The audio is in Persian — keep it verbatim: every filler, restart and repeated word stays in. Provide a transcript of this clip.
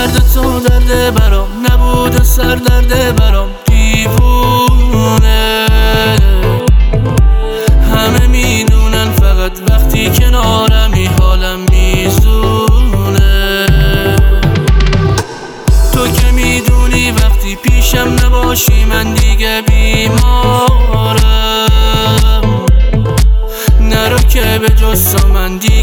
درد تو درد برام نبود، سر درد برام دیوونه. همه میدونن فقط وقتی کنارمی حالم میزونه. تو که میدونی وقتی پیشم نباشی من دیگه بیمارم. نرو که به جز من دیگه